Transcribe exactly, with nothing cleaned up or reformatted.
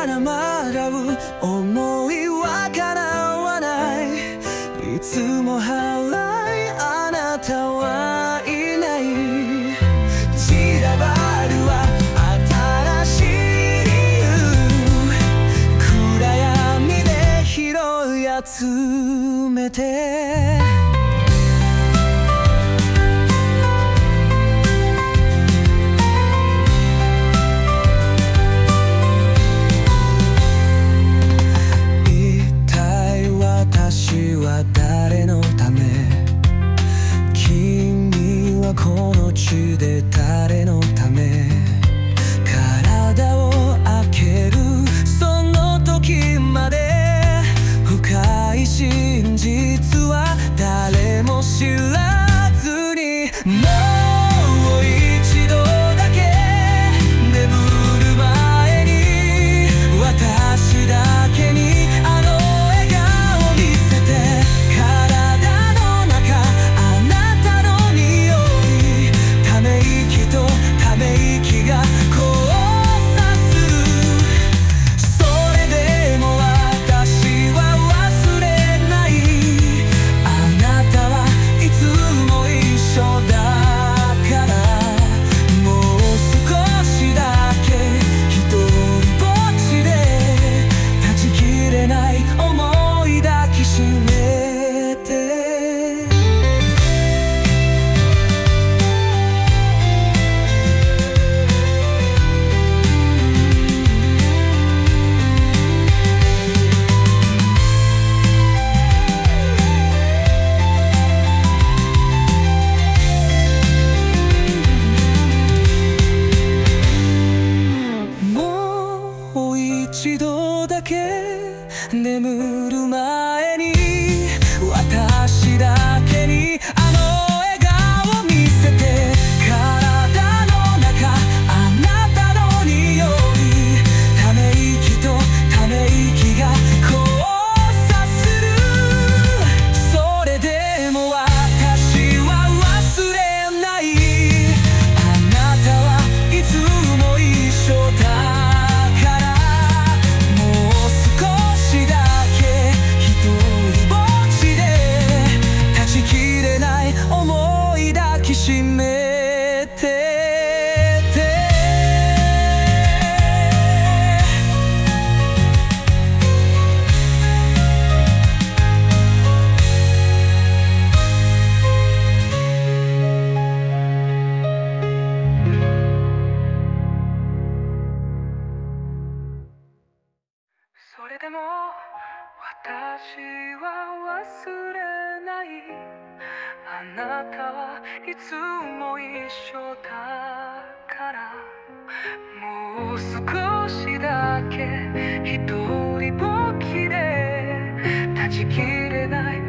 まだまだ思いは叶わない。いつも払いあなたはいない。散らばるは新しい理由、暗闇で拾い集めて誰のため、君はこの地で誰のため、体を開けるその時まで、深い真実は誰も知らずに、もう一度だけ眠る前に、私だけにあの一度だけ眠る前に、私だけにあの笑顔見せて、体の中あなたの匂い、ため息とため息が交差する。それでも私は忘れない。あなたはいつも一緒だ。閉めててそれでも私は忘れない。あなたはいつも一緒だから、もう少しだけ一人ぼっきで断ち切れない